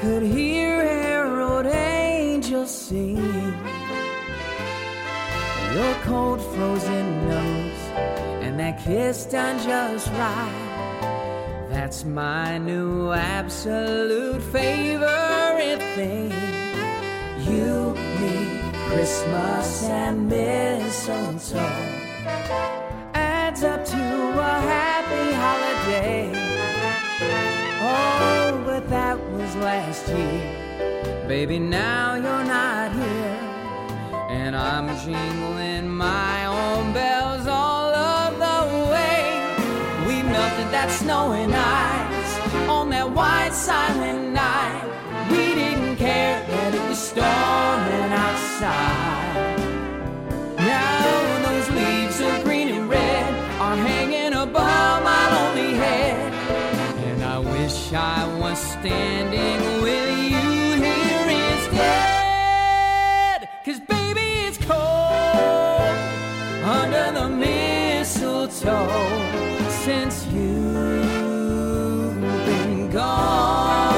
could hear herald angels sing. Your cold frozen nose and that kiss done just right. That's my new absolute favorite thing. You, me, Christmas and mistletoe adds up to a happy holiday. Oh, but that was last year. Baby, now you're not here, and I'm jingling my own bells all of the way. We melted that snow and ice on that white silent night. We didn't care that it was storming outside. Now those leaves of green and red are hanging above my lonely head, and I wish I was standing with you here instead. 'Cause baby, it's cold under the mistletoe since you've been gone.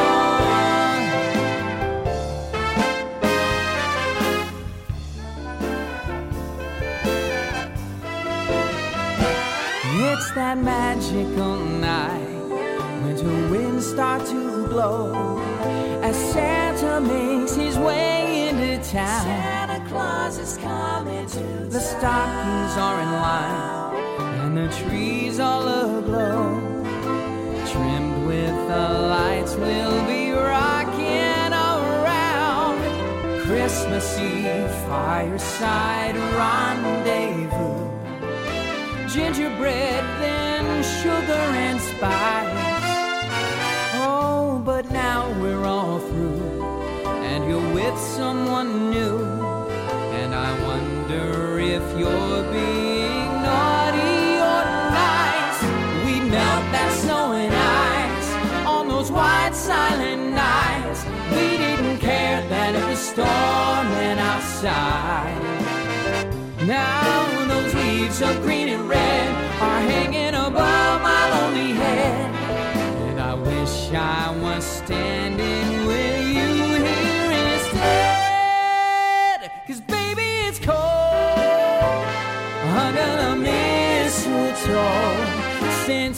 It's that magical night, winter winds start to blow as Santa makes his way into town. Santa Claus is coming to town. The stockings are in line and the trees all aglow. Trimmed with the lights, we'll be rocking around. Christmas Eve fireside rendezvous. Gingerbread, then sugar and spice. Oh, but now we're all through, and you're with someone new. And I wonder if you're being naughty or nice. We melt that snow and ice on those white silent nights. We didn't care that it was storming outside. Now those leaves of green and red are hanging above my lonely head, and I wish I was standing with you here instead. 'Cause baby, it's cold under the mistletoe since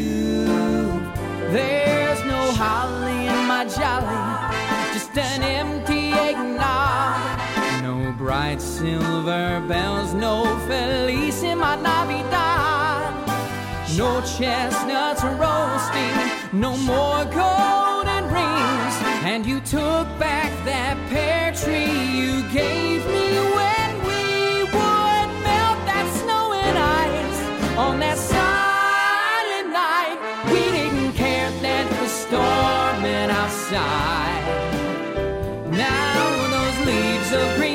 there's no holly in my jolly, just an empty eggnog. No bright silver bells, no Felicima Navidad. No chestnuts roasting, no more golden rings. And you took back that pear tree you gave me when we would melt that snow and ice on that silent night. We didn't care that it was storming outside. Now those leaves of green